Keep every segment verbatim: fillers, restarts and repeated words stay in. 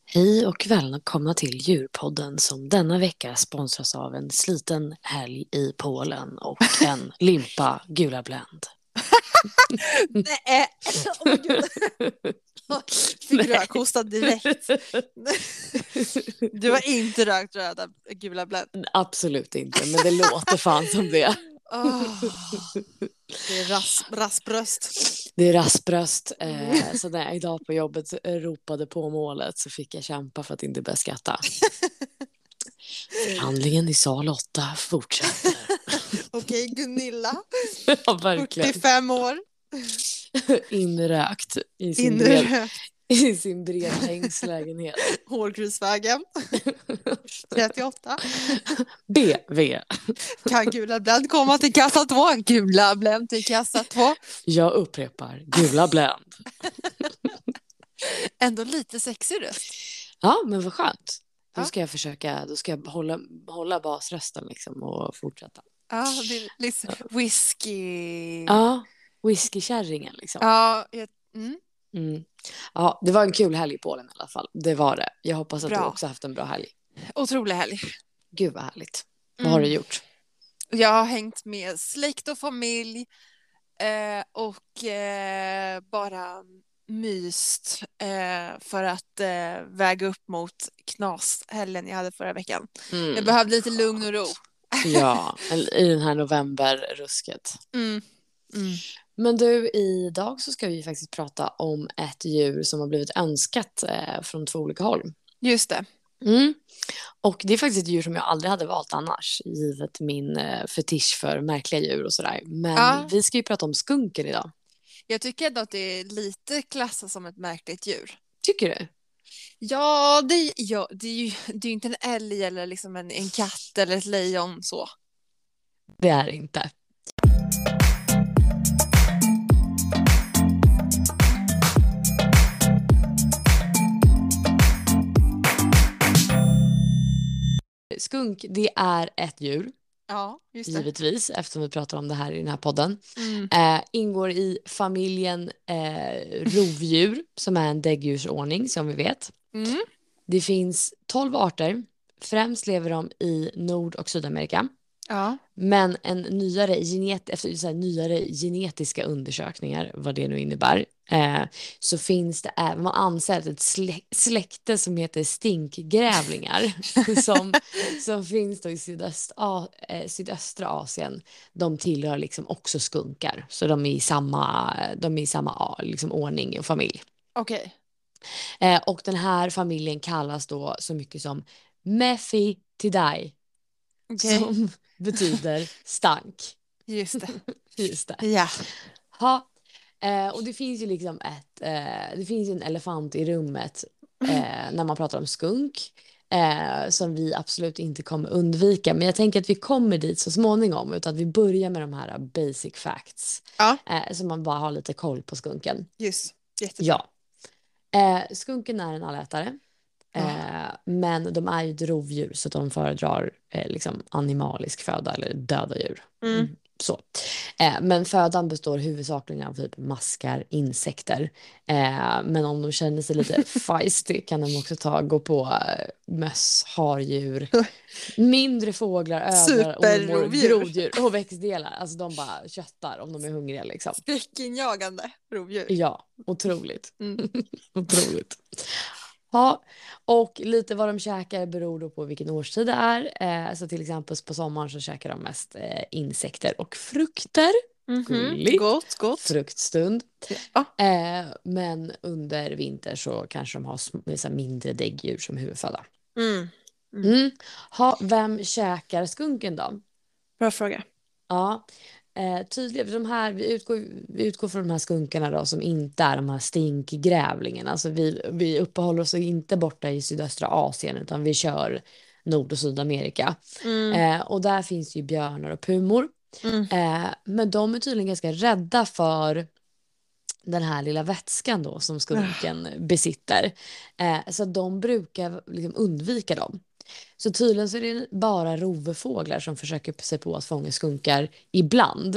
Hej och välkomna till Djurpodden som denna vecka sponsras av en sliten helg i Polen och en limpa Gula Blend. Nej, oh my God. Fick rökhosta direkt. Du har inte rökt röda Gula Blend. Absolut inte, men det låter fan som det. Oh, det är ras, raspröst. Det är raspröst. Eh, så när jag idag på jobbet ropade på målet så fick jag kämpa för att inte börja skratta. Förhandlingen i sal åtta fortsätter. Okej, okay, Gunilla. Ja, verkligen. fyrtiofem år. Inrökt i sin, Inrökt. Bred, i sin bredhängslägenhet. Hårgrusvägen. trettioåtta. B V. Kan Gula Blend komma till kassa två? Gula Blend till kassa två. Jag upprepar, Gula Blend. Ändå lite sexig röst. Ja, men vad skönt. Då Ja. ska jag försöka, då ska jag hålla, hålla basrösten liksom och fortsätta. Ja, det är liksom whisky. Ja, whiskykärringen liksom. Ja, jag... mm. Mm. Ja, det var en kul helg i Polen i alla fall. Det var det. Jag hoppas att Bra. du också haft en bra helg. Otrolig helg. Gud vad härligt. Mm. Vad har du gjort? Jag har hängt med släkt och familj eh, och eh, bara myst eh, för att eh, väga upp mot knashelgen jag hade förra veckan. Mm. Jag behövde lite lugn och ro. Ja, i den här novemberrusket. Mm. Mm. Men du, idag så ska vi faktiskt prata om ett djur som har blivit önskat eh, från två olika håll. Just det. Mm. Och det är faktiskt ett djur som jag aldrig hade valt annars, givet min eh, fetisch för märkliga djur och sådär. Men Ja. vi ska ju prata om skunken idag. Jag tycker ändå att det är lite klassat som ett märkligt djur. Tycker du? Ja, det, ja, det är ju det är inte en älg eller liksom en, en katt eller ett lejon så. Det är det inte. Skunk, det är ett djur. Ja, just det. Givetvis, eftersom vi pratar om det här i den här podden. Mm. Eh, ingår i familjen eh, rovdjur, som är en däggdjursordning som vi vet. Mm. Det finns tolv arter. Främst lever de i Nord- och Sydamerika. Ja. Men en nyare, genet, efter så här, nyare genetiska undersökningar, vad det nu innebär, eh, så finns det även, man anser att ett slä, släkte som heter stinkgrävlingar som, som finns då i sydöst, a, eh, sydöstra Asien, de tillhör liksom också skunkar. Så de är i samma, de är i samma liksom, ordning och familj. Okej. Eh, och den här familjen kallas då så mycket som Mephitidae. Okej. Som betyder stank. Just det. Just det. Ja. Ha. Eh, och det finns ju liksom ett, eh, det finns ju en elefant i rummet eh, när man pratar om skunk. Eh, som vi absolut inte kommer undvika. Men jag tänker att vi kommer dit så småningom. Utan att vi börjar med de här basic facts. Ja. Eh, så man bara har lite koll på skunken. Just. Jättebra. Ja. Eh, skunken är en allätare. Eh, men de är ju ett rovdjur så de föredrar eh, liksom animalisk föda eller döda djur. Mm. Mm, så. Eh, men födan består huvudsakligen av typ maskar, insekter. Eh, men om de känner sig lite feisty kan de också ta, gå på eh, möss, hardjur, mindre fåglar, ödlor, ormar, Superrovdjur. groddjur och växtdelar. Alltså de bara köttar om de är hungriga liksom. Skräckinjagande rovdjur. Ja, otroligt. Mm. Otroligt. Ja, och lite vad de käkar beror då på vilken årstid det är. Eh, så till exempel på sommaren så käkar de mest eh, insekter och frukter. Mhm. Gulligt. Gott, gott. Fruktstund. Ja. Eh, men under vinter så kanske de har sm- så här mindre däggdjur som huvudföda. Mm. Mm. Ha, vem käkar skunken då? Bra fråga. Ja, eh, tydligt. De här, vi, utgår, vi utgår från de här skunkarna då, som inte är de här stinkgrävlingarna. Alltså vi, vi uppehåller oss inte borta i sydöstra Asien utan vi kör Nord- och Sydamerika. Mm. Eh, och där finns ju björnar och pumor. Mm. Eh, men de är tydligen ganska rädda för den här lilla vätskan då som skunken besitter. Eh, så de brukar liksom undvika dem. Så tydligen så är det bara rovfåglar som försöker sig på att fånga skunkar ibland.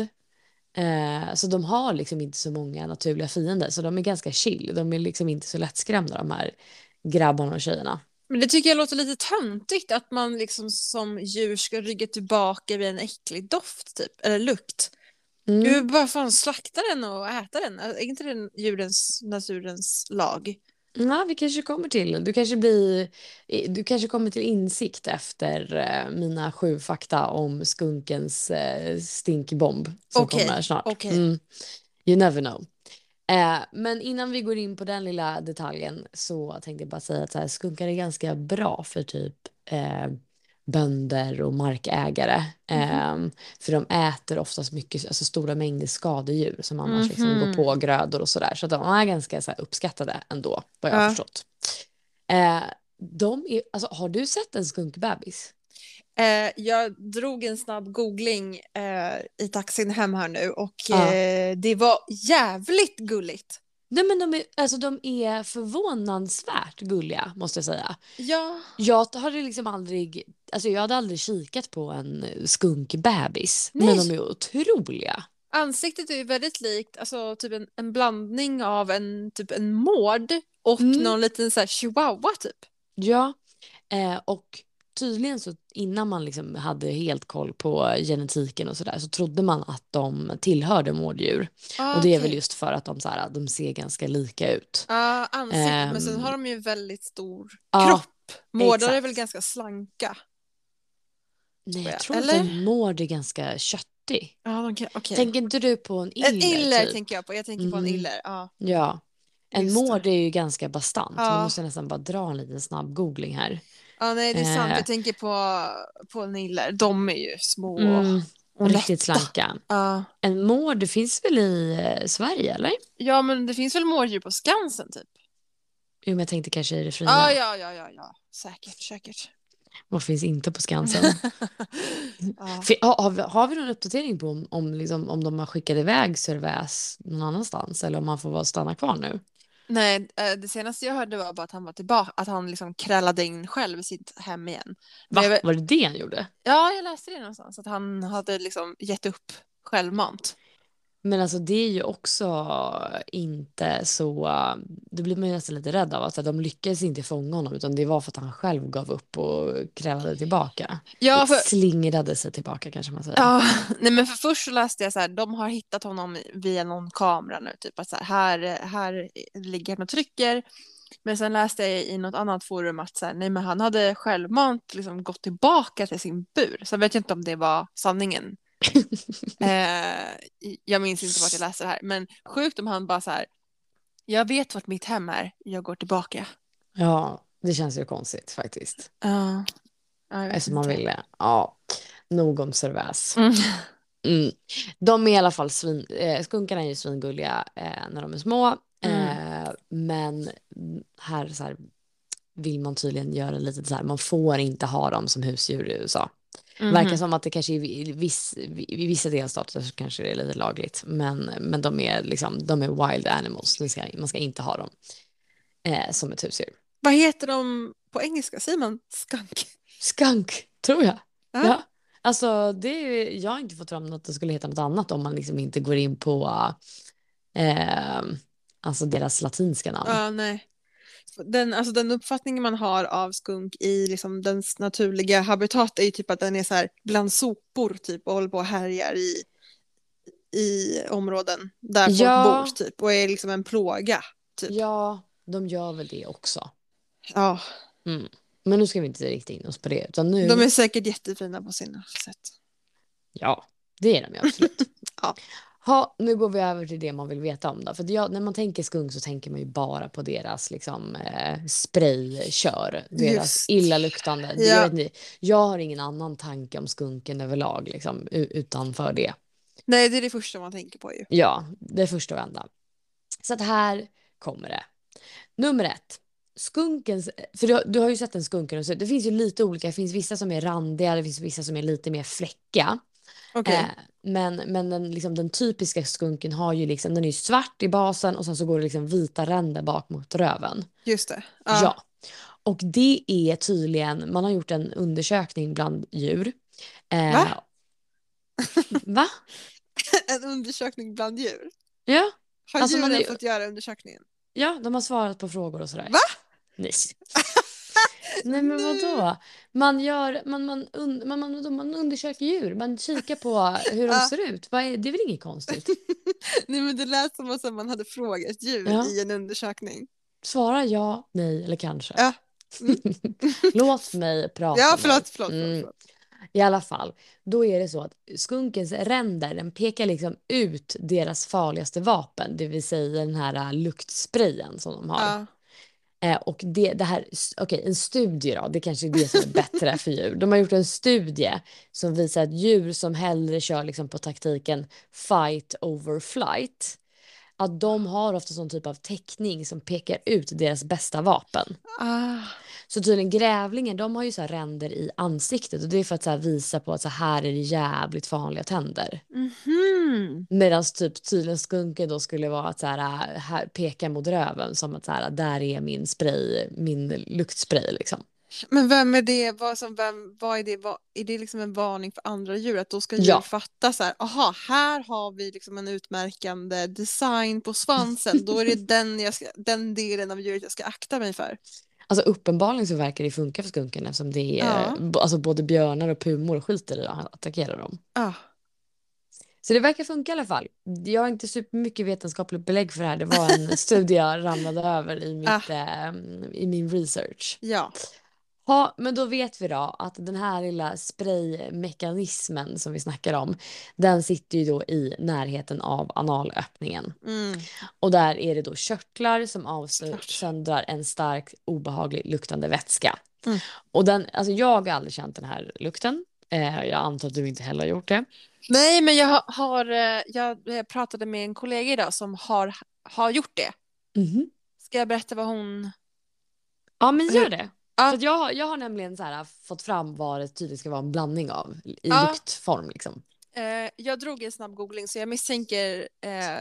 Eh, så de har liksom inte så många naturliga fiender. Så de är ganska chill. De är liksom inte så lättskrämda de här grabbarna och tjejerna. Men det tycker jag låter lite töntigt att man liksom som djur ska rygga tillbaka vid en äcklig doft typ, eller lukt. Du Mm. bara fan slakta den och äta den. Är inte det djurens, naturens lag? Ja, vi kanske kommer till. Du kanske blir, du kanske kommer till insikt efter eh, mina sju fakta om skunkens eh, stinkbomb som Okej, kommer snart. okej. Mm. You never know. Eh, men innan vi går in på den lilla detaljen så tänkte jag bara säga att så här, skunkar är ganska bra för typ eh, bönder och markägare. Mhm. Eh, för de äter oftast mycket, alltså stora mängder skadedjur som annars liksom går Mhm. på grödor och sådär. Så att de är ganska så här, uppskattade ändå, vad jag har Ja. förstått. Eh, de är, alltså, har du sett en skunkbebis? Eh, jag drog en snabb googling eh, i taxin hem här nu och Ja. eh, det var jävligt gulligt. Nej, men de är, alltså, de är förvånansvärt gulliga, måste jag säga. Ja, Jag hade liksom aldrig, alltså jag hade aldrig kikat på en skunkbebis, men nej. de är otroliga. Ansiktet är ju väldigt likt, alltså typ en, en blandning av en typ en mård och Mm. någon liten så här chihuahua typ. Ja, eh, och tydligen så innan man liksom hade helt koll på genetiken och sådär så trodde man att de tillhörde mårddjur. Ah, Och det är okej. väl just för att de, så här, de ser ganska lika ut. Ja, ansiktet, men sen Ehm, har de ju väldigt stor ja, kropp. Mårdar är exakt. väl ganska slanka? Nej, jag jag. tror att Eller? en mård är ganska köttig. Ja, de kan, okej. Tänker inte du på en En iller, iller typ? tänker jag på. Jag tänker på en Mm. iller. Ja, Ja. En just mård det. är ju ganska bastant. Nu Ja. måste jag nästan bara dra en liten snabb googling här. Ja, nej, det är sant. Eh. Jag tänker på, på en iller. De är ju små och, Mm, och riktigt lätta. slanka. Ja. En mård, det finns väl i eh, Sverige, eller? Ja, men det finns väl mårddjur på Skansen typ? Jo, men jag tänkte kanske i det fria. Ja, ja, ja, ja, ja. Säkert, säkert. Vad finns inte på Skansen? Ja. Fi- har, har, vi, har vi någon uppdatering på om, om, liksom, om de har skickat iväg Sörväs någon annanstans eller om han får vara stanna kvar nu? Nej, eh, det senaste jag hörde var bara att han var tillbaka, att han liksom krallade in själv i sitt hem igen. Men Va? jag vet- Var det det han gjorde? Ja, jag läste det någonstans, att han hade liksom gett upp självmant. Men alltså det är ju också inte så, det blir man ju nästan lite rädd av, alltså de lyckades inte fånga honom utan det var för att han själv gav upp och krävade tillbaka. Ja, för, Slingrade sig tillbaka kanske man säger. ja, nej, men för först så läste jag så här, de har hittat honom via någon kamera nu, typ att så här, här, här ligger han och trycker. Men sen läste jag i något annat forum att så här, nej, men han hade självmant liksom gått tillbaka till sin bur. Så jag vet inte om det var sanningen. eh, jag minns inte vart jag läste det här, men sjukt om han bara så här, jag vet vart mitt hem är, jag går tillbaka. Ja, det känns ju konstigt faktiskt. Ja, jag vet Eftersom man inte. ville, ja, nog om Sörväs. Mm. Mm. De är i alla fall svin, eh, skunkarna är ju svingulliga eh, när de är små. Mm. Eh, men här, så här vill man tydligen göra lite så här, man får inte ha dem som husdjur i U S A. Mhm. Verkar som att det kanske i, viss, i vissa delstater så kanske det är lite lagligt. Men, men de är liksom, de är wild animals. Man ska, man ska inte ha dem eh, som ett husdjur. Vad heter de på engelska? Säger man skunk? Skunk, tror jag. Ja. Ja. Alltså, det är, jag har inte fått fram att det skulle heta något annat om man liksom inte går in på eh, alltså deras latinska namn. Ja, nej. Den, alltså den uppfattningen man har av skunk i liksom dens naturliga habitat är ju typ att den är så här bland sopor typ och håller på och härjar i, i områden där folk Ja. bor typ och är liksom en plåga. Typ. Ja, de gör väl det också. Ja, Mm. Men nu ska vi inte rikta in oss på det. Utan nu... de är säkert jättefina på sina sätt. Ja, det är de ju absolut. Ja. Ha, nu går vi över till det man vill veta om då. För det, jag, när man tänker skunk så tänker man ju bara på deras liksom, eh, spraykör. Deras Just. illaluktande. Det, Ja. jag, vet inte, jag har ingen annan tanke om skunken överlag liksom, u- utanför det. Nej, det är det första man tänker på ju. Ja, det är första och enda. Så att här kommer det. Nummer ett. Skunkens, för du, du har ju sett en skunken, så det finns ju lite olika. Det finns vissa som är randiga, det finns vissa som är lite mer fläckiga. Okej. Eh, men men den, liksom, den typiska skunken har ju liksom, den är ju svart i basen och sen så går det liksom vita ränder bak mot röven. Just det. Ja. Och det är tydligen, man har gjort en undersökning bland djur. Eh, Va? Va? En undersökning bland djur. Ja, Har Alltså, man djuren är- fått göra undersökningen? ja, de har svarat på frågor och sådär. Va? Nej. Nej men vadå? Man gör, man, man, un, man, man, man, man undersöker djur, man kikar på hur de Ja. ser ut. Vad är, det är väl inget konstigt? Nej, men det lät som att man hade frågat djur Ja. i en undersökning. Svara ja, nej eller kanske. Ja. Mm. Låt mig prata Ja, nu. förlåt, förlåt, förlåt, Mm. förlåt. I alla fall, då är det så att skunkens ränder, den pekar liksom ut deras farligaste vapen, det vill säga den här äh, luktsprayen som de har. Ja. Eh, och det, det här, okej, en studie då, det kanske är det som är bättre för djur. De har gjort en studie som visar att djur som hellre kör liksom på taktiken fight over flight, att de har ofta sån typ av teckning som pekar ut deras bästa vapen. Ah. Så tydligen grävlingar, de har ju så här ränder i ansiktet och det är för att så här visa på att så här är det jävligt vanliga tänder. Mhm. Medan typ tydligen skunken då skulle vara att så här, här peka mot röven som att så här, där är min spray, min luktspray liksom. Men vem är det? Vad, som, vem, vad är det? Vad, är det liksom en varning för andra djur? Att då ska djur Ja. fatta så här, aha, här har vi liksom en utmärkande design på svansen. Då är det den, jag ska, den delen av djuret jag ska akta mig för. Alltså uppenbarligen så verkar det funka för skunken eftersom det är Ja. b- alltså både björnar och pumor skiter i att attackera dem. Ah. Så det verkar funka i alla fall. Jag har inte supermycket vetenskapligt belägg för det här. Det var en studie jag ramlade över i, mitt, Ah. eh, i min research. Ja. Ja, men då vet vi då att den här lilla spraymekanismen som vi snackar om, den sitter ju då i närheten av analöppningen. Mm. Och där är det då körtlar som Klart. avsöndrar en stark obehaglig luktande vätska. Mm. Och den, alltså jag har aldrig känt den här lukten. Eh, jag antar att du inte heller har gjort det. Nej, men jag har, har eh, jag eh, pratade med en kollega idag som har, har gjort det. Mhm. Ska jag berätta vad hon... Ja, men Hur- gör det. Ja. För att jag, jag har nämligen så här, fått fram vad det tydligen ska vara en blandning av i Ja. luktform liksom. Eh, jag drog en snabb googling så jag misstänker eh,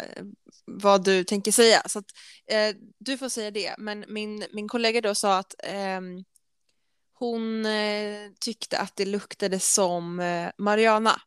vad du tänker säga. Så att, eh, du får säga det. Men min, min kollega då sa att ehm, hon eh, tyckte att det luktade som eh, Mariana.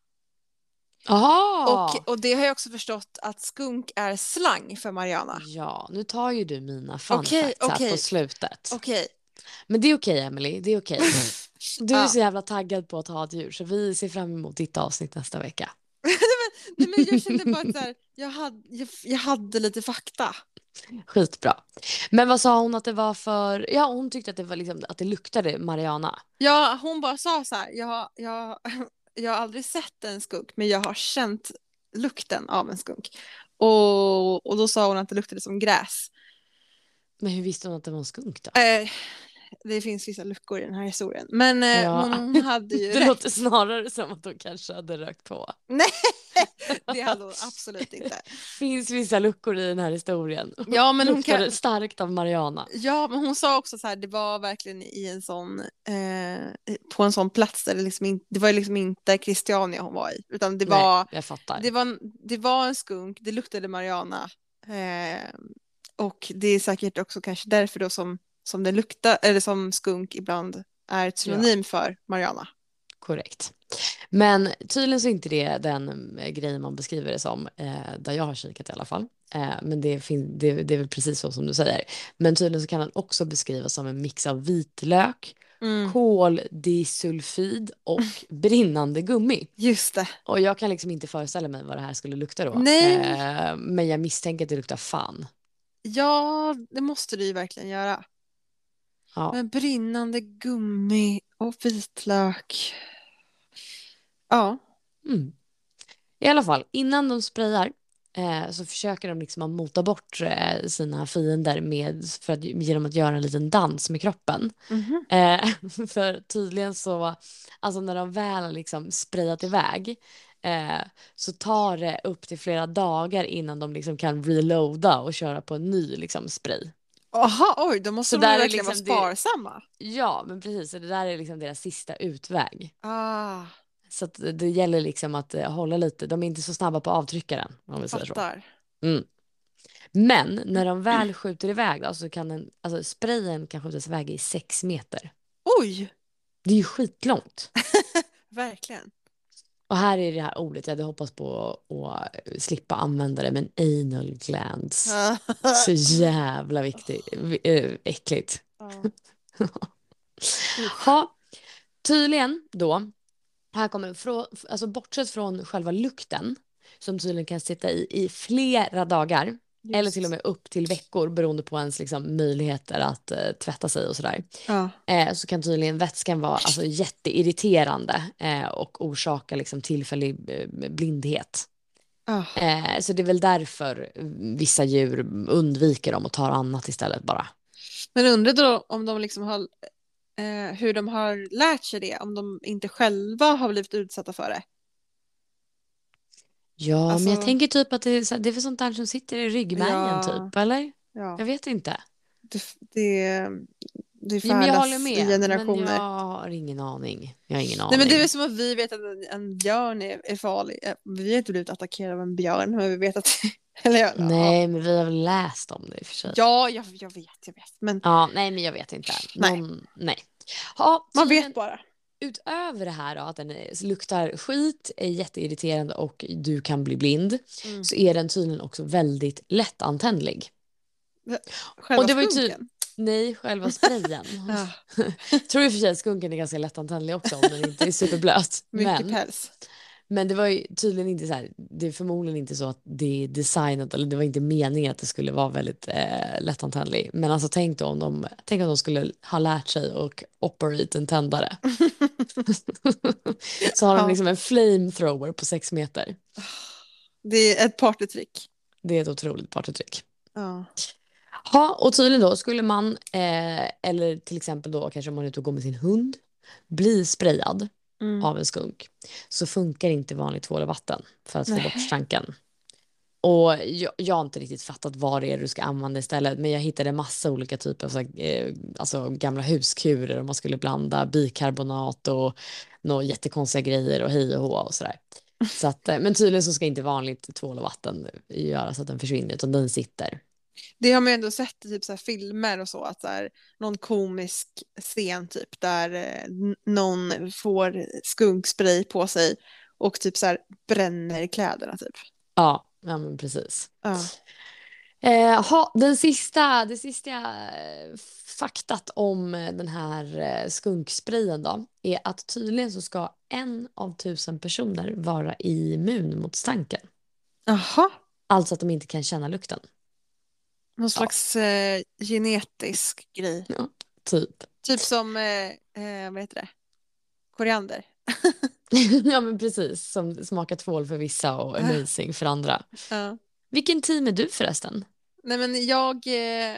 Aha! Och, och det har jag också förstått att skunk är slang för Mariana. Ja, nu tar ju du mina fun Okej, facts här okej. på slutet. Okej. Men det är okej, Emily, det är okej. Du är Ja. så jävla taggad på att ha ett djur så vi ser fram emot ditt avsnitt nästa vecka. Nej, men jag kände bara att så här, jag, hade, jag, jag hade lite fakta. Skitbra. Men vad sa hon att det var för... Ja, hon tyckte att det var liksom att det luktade Mariana. Ja, hon bara sa så här, jag, jag, jag har aldrig sett en skunk men jag har känt lukten av en skunk. Och, och då sa hon att det luktade som gräs. Men hur visste hon att det var en skunk då? Eh, det finns vissa luckor i den här historien. Men eh, Ja. hon, hon hade ju Det rätt. låter snarare som att hon kanske hade rökt på. Nej, det hade hon absolut inte. Finns vissa luckor i den här historien. Ja, men hon Luktade kan... starkt av Mariana. Ja, men hon sa också så här, det var verkligen i en sån, eh, på en sån plats där det liksom inte, det var liksom inte Christiania hon var i, utan det var, Nej, jag fattar. det var, det var en skunk, det luktade Mariana, eh, och det är säkert också kanske därför då som, som det luktar, eller som skunk ibland är ett synonym för Mariana. Korrekt. Men tydligen så är inte det den eh, grejen man beskriver det som, eh, där jag har kikat i alla fall. Eh, men det, fin- det, det är väl precis så som du säger. Men tydligen så kan den också beskrivas som en mix av vitlök, Mm. koldisulfid och brinnande gummi. Just det. Och jag kan liksom inte föreställa mig vad det här skulle lukta då. Nej. Eh, men jag misstänker att det luktar fan. Ja, det måste du ju verkligen göra. Ja. Men brinnande gummi och vitlök. Ja. Mm. I alla fall, innan de sprayar eh, så försöker de liksom att mota bort eh, sina fiender med, för att, genom att göra en liten dans med kroppen. Mhm. Eh, för tydligen så, alltså när de väl har liksom sprayat iväg eh, så tar det upp till flera dagar innan de liksom kan reloada och köra på en ny liksom spray. Aha, oj, då måste Så de ju där är verkligen liksom vara det- sparsamma. Ja, men precis. Så det där är liksom deras sista utväg. Ah, Så att det gäller liksom att eh, hålla lite. De är inte så snabba på avtryckaren, om vi säger så. fattar. Mm. Men när de väl skjuter iväg då, så kan den, alltså sprayen kan skjutas iväg i sex meter. Oj, Det är ju skitlångt. verkligen. Och här är det här ordet, jag hade hoppats på att slippa använda det, men anal glands. Så jävla viktigt, eh, äckligt. Ja. Ja. Usch. Ha, tydligen då, här kommer frå, alltså bortsett från själva lukten som tydligen kan sitta i i flera dagar eller till och Just. med upp till veckor beroende på ens liksom, möjligheter att eh, tvätta sig och sådär. Ja. Eh, så kan tydligen vätskan vara alltså, jätteirriterande eh, och orsaka liksom, tillfällig eh, blindhet. Ah. Eh, så det är väl därför vissa djur undviker dem och tar annat istället bara. Men undrar då om de liksom har, eh, hur de har lärt sig det, om de inte själva har blivit utsatta för det. Ja, Alltså, men jag tänker typ att det är, så- det är väl sånt där som sitter i ryggmärgen ja, typ, eller? ja. Jag vet inte. Det, det, det Ja, men jag håller färdas i med, men generationer. jag har ingen aning. Jag har ingen Nej, aning. men det är väl som att vi vet att en, en björn är, är farlig. Eh, Vi har inte blivit attackerade av en björn, men vi vet att... Eller, ja, Nej, men vi har väl läst om det i och för sig. ja, jag, jag vet, jag vet. Men Ja, nej, men jag vet inte. nej, Någon, nej. Ja, man tydligen, vet bara. utöver det här då, att den är, luktar skit, är jätteirriterande och du kan bli blind, Mm. så är den tydligen också väldigt lättantändlig. Själva Och det var ju ty- skunken. Nej, själva sprayen. Ja, Tror i och för sig att skunken är ganska lättantändlig också om den inte är superblöt. mycket Men, päls. men det var ju tydligen inte så här, det är förmodligen inte så att det är designat, eller det var inte meningen att det skulle vara väldigt eh, lättantändlig. Men alltså tänk då om de, tänk om de skulle ha lärt sig och operate en tändare. Så har de Ja. liksom en flamethrower på sex meter. Det är ett partytrick. Det är ett otroligt partytrick. Ja. Ja, och tydligen då skulle man, eh, eller till exempel då kanske om man är ute och går med sin hund, bli sprayad Mm. av en skunk, så funkar inte vanligt tvål och vatten för att få Nej. bort stanken. Och jag, jag har inte riktigt fattat vad det är du ska använda istället, men jag hittade massa olika typer av så här, eh, alltså gamla huskurer om man skulle blanda bikarbonat och några jättekonstiga grejer och hej och hå och sådär. Så att, eh, men tydligen så ska inte vanligt tvål och vatten göra så att den försvinner, utan den sitter. Det har man ju ändå sett i typ så här filmer och så, att så här, någon komisk scen typ där eh, n- någon får skunkspray på sig och typ så här bränner kläderna typ. Ja, ja men precis. Ja. Eh, ha, den sista, det sista eh, faktat om eh, den här eh, skunksprayen då är att tydligen så ska en av tusen personer vara immun mot stanken. Jaha, Alltså att de inte kan känna lukten. någon slags eh, genetisk grej. Ja, typ. Typ som, eh, eh, vad heter det? Koriander. Ja men precis, som smakar tvål för vissa och amazing för andra. Ja. Vilken team är du förresten? Nej men jag, eh,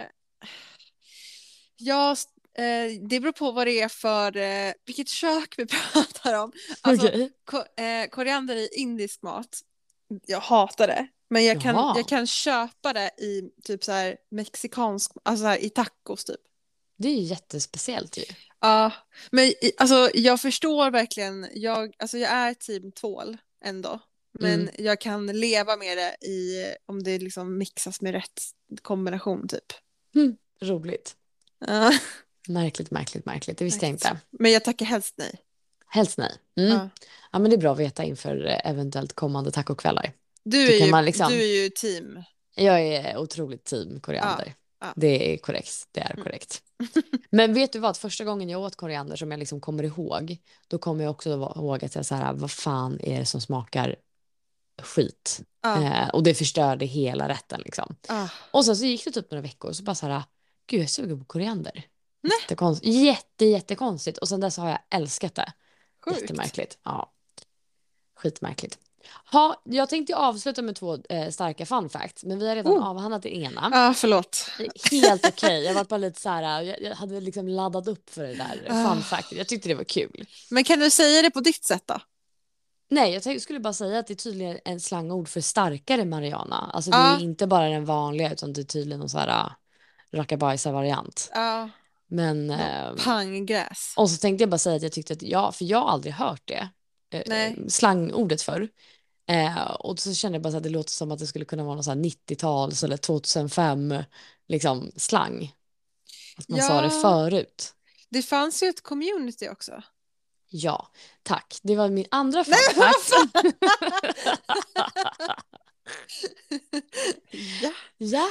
jag eh, det beror på vad det är för, eh, vilket kök vi pratar om. Alltså, Okej. ko- eh, koriander i indisk mat, jag hatar det. Men jag kan, Jaha. jag kan köpa det i typ så här mexikansk, alltså så här, i tacos typ. Det är ju jättespeciellt ju. Ja, men i- alltså jag förstår verkligen, jag, alltså jag är team tvål ändå. Men Mm. jag kan leva med det i, om det liksom mixas med rätt kombination typ. Mm. Roligt. Ja. Märkligt, märkligt, märkligt. Det visste jag inte. Men jag tackar helst nej. Helst nej. Mm. Ja. Ja. Men det är bra att veta inför eh, eventuellt kommande tacokvällar. Du, Då är kan ju, man liksom- du är ju team. Jag är otroligt team koriander. Ja, ja. Det är korrekt. Det är Mm. korrekt. Men vet du vad? Första gången jag åt koriander som jag liksom kommer ihåg, då kommer jag också ihåg att jag så här, vad fan är det som smakar skit? Ja. Eh, och det förstörde hela rätten liksom. Ah. Och sen så gick det typ några veckor och så bara så här, gud jag är sugen på koriander. Nej. Jättekonst, jätte, jättekonstigt. Och sen dess har jag älskat det. Sjukt. Jättemärkligt. Ja. Skitmärkligt. Ha, jag tänkte ju avsluta med två eh, starka fun facts, men vi har redan Oh. avhandlat det ena. Ja, förlåt. Helt okej. Jag var bara lite så här, jag, jag hade liksom laddat upp för det där Ah. fun fact. Jag tyckte det var kul. Men kan du säga det på ditt sätt då? Nej, jag tänkte- skulle bara säga att det är tydligen en slangord för starkare marijuana. Alltså det Ja. är inte bara den vanliga, utan det är tydligen någon så här rackabajsa-variant. Ja, Men, no. eh, Panggräs. och så tänkte jag bara säga att jag tyckte att, ja, för jag har aldrig hört det. Eh, Nej. slangordet förr. Eh, och så kände jag bara så att det låter som att det skulle kunna vara någon så här nittio-tals eller tvåtusenfem liksom slang. Att man sa Ja. det förut. Det fanns ju ett community också. Ja, tack. Det var min andra fun Nej, vad fact. Ja. Ja,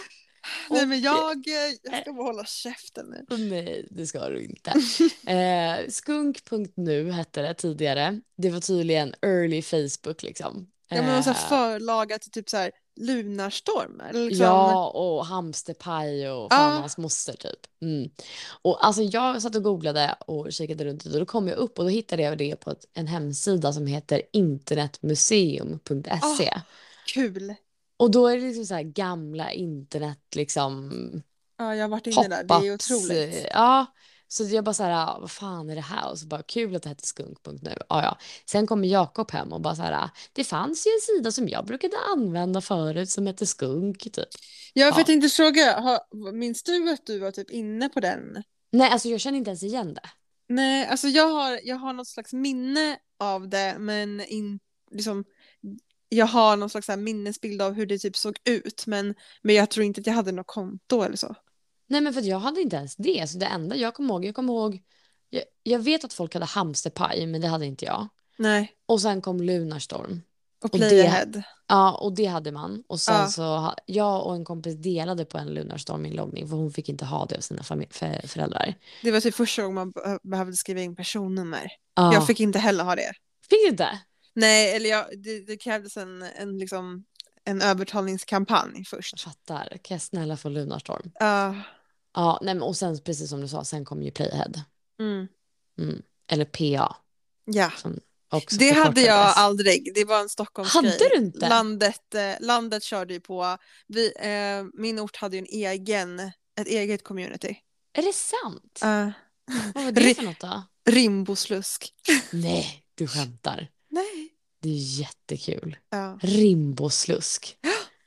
Nej, men Och- jag, jag ska bara hålla käften nu. Nej, det ska du inte. Eh, skunk punkt nu hette det tidigare. Det var tydligen early Facebook liksom. Ja, men någon sån här Eh, förlaga till typ så här Lunarstorm. Eller liksom... Ja, och hamsterpaj och fan och Ja. hans moster typ. Mm. Och alltså jag satt och googlade och kikade runt och då kom jag upp och då hittade jag det på ett, en hemsida som heter internetmuseum punkt se. Ah, kul. Och då är det liksom så här gamla internet liksom Ja, jag har varit inne där. Det är hoppats. otroligt. Ja, så jag bara så här, "Ah, vad fan är det här?" Och så bara kul att det hette skunk punkt nu. Ja, ja. Sen kommer Jakob hem och bara så här, det fanns ju en sida som jag brukade använda förut som heter skunk typ. Ja, för Ja. jag tänkte fråga, har, minns du att du var typ inne på den? Nej, alltså jag känner inte ens igen det. Nej, alltså jag har, jag har något slags minne av det, men in, liksom, jag har någon slags så här minnesbild av hur det typ såg ut, men, men jag tror inte att jag hade något konto eller så. Nej, men för att jag hade inte ens det. Så det enda jag kommer ihåg, jag kommer ihåg, jag, jag vet att folk hade hamsterpaj, men det hade inte jag. Nej, Och sen kom Lunarstorm. och Och Play det- Ahead. Ja, och det hade man. Och sen Ja. så, ha- jag och en kompis delade på en Lunarstorm-inloggning för hon fick inte ha det av sina famil- för, föräldrar. Det var typ första gången man be- behövde skriva in personnummer. Ja. Jag fick inte heller ha det. Fick du inte? Nej, eller jag, det, det krävdes en, en, liksom, en övertalningskampanj Jag först. fattar. Kan jag snälla få Lunarstorm? Ja, Ja, nej, men och sen precis som du sa, sen kom ju Playhead. mm, Mm. Eller P A. ja. Som också Det hade jag förkortades. aldrig. Det var en Stockholmsgrej. Hade du inte? Landet, eh, landet körde ju på. Vi, eh, min ort hade ju en egen, ett eget community. Är det sant? Uh, Vad var det Ri- för något då? Rimboslusk. Nej, du skämtar. Nej. Det är jättekul. Ja. Rimboslusk.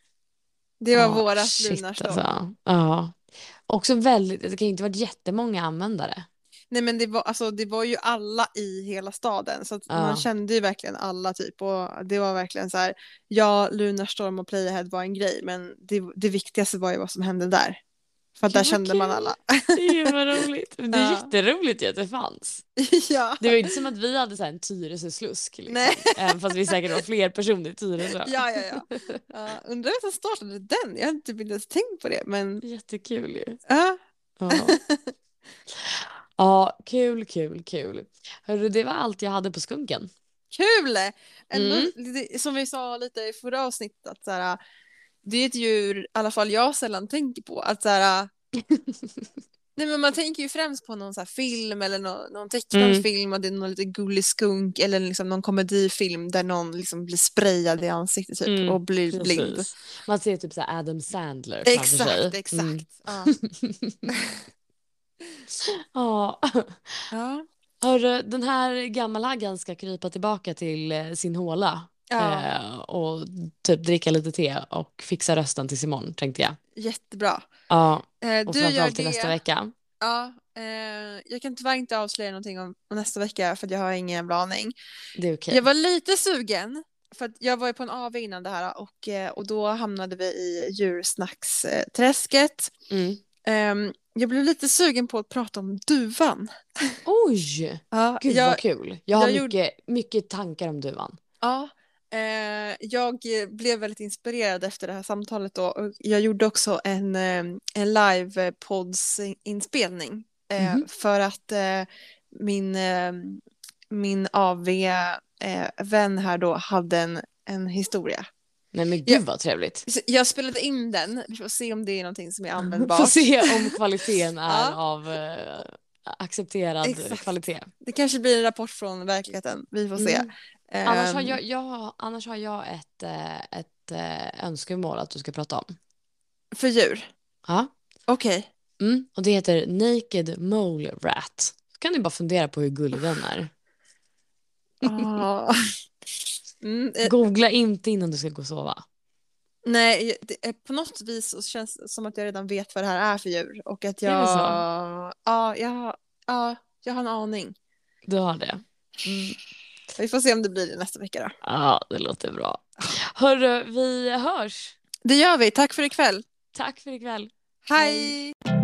Det var Ja, vårat shit, Lunarstorm. alltså. Ja. Också väldigt, det kan ju inte varit jättemånga användare. Nej, men det var, alltså, det var ju alla i hela staden, så att Ja. man kände ju verkligen alla typ, och det var verkligen så här, ja, Lunarstorm och Playahead var en grej, men det, det viktigaste var ju vad som hände där. För att Gud, där vad kände man kul. alla. Det var roligt. Men det är Ja. jätteroligt ju att det fanns. Ja. Det var ju inte som att vi hade så här en Tyresö-slusk. Liksom. Nej. Även fast vi säkert var fler personer i Tyresö. Ja, ja, ja. Uh, undrar vem som startade den? Jag har typ inte ens tänkt på det, men Jättekul ju. ja. Ja. Ja, kul, kul, kul. Hörru, det var allt jag hade på skunken. Kul! Ändå, Mm. lite- som vi sa lite i förra avsnittet, att så här, det är ett djur i alla fall jag sällan tänker på. Att så här, nej, men man tänker ju främst på någon så här film eller någon, någon tecknad Mm. film, och det är någon lite gullig skunk eller liksom någon komedifilm där någon liksom blir sprayad i ansiktet typ, Mm, och blir blind. Precis. Man ser typ så här Adam Sandler framför sig. Exakt, exakt. Mm. Ja. Ja. Ja. Hörru, den här gammalhaggan ska krypa tillbaka till eh, sin håla. Ja. Eh, och typ dricka lite te och fixa rösten tills imorgon, tänkte jag. Jättebra. Ja, Eh, och du gör framförallt till det. nästa vecka. Ja, eh, jag kan tyvärr inte avslöja någonting om, om nästa vecka för att jag har ingen jävla aning. Det är okej. Jag var lite sugen, för att jag var ju på en A V innan det här, och, eh, och då hamnade vi i djursnacksträsket. Mm. Um, jag blev lite sugen på att prata om duvan. Oj! Ja, Gud jag, vad kul. Jag har jag mycket, mycket tankar om duvan. ja, eh, jag blev väldigt inspirerad efter det här samtalet då, och jag gjorde också en, eh, en live-pods-inspelning eh, Mhm. för att eh, min, eh, min A V-vän här då hade en, en historia. Nej men gud Ja. vad trevligt. Så jag spelade in den, vi får se om det är någonting som är användbart. Får se om kvaliteten är Ja. av eh, accepterad Exakt. kvalitet. Det kanske blir en rapport från verkligheten, vi får se. Mm. Annars, har Ehm, jag, jag, annars har jag ett, eh, ett eh, önskemål att du ska prata om. För djur? Ja. Okej. Mm. Och det heter Naked Mole Rat. Så kan ni bara fundera på hur gullig den är. Ah. Mm, eh, Googla inte innan du ska gå och sova. nej, det, är- på något vis så känns det som att jag redan vet vad det här är för djur. Och att Är jag... det så? Ja, jag, har- ja, jag har en aning. Du har det. Mm. Vi får se om det blir det nästa vecka då. Ja, det låter bra. Hörru, vi hörs. Det gör vi. Tack för ikväll. Tack för ikväll. Hej!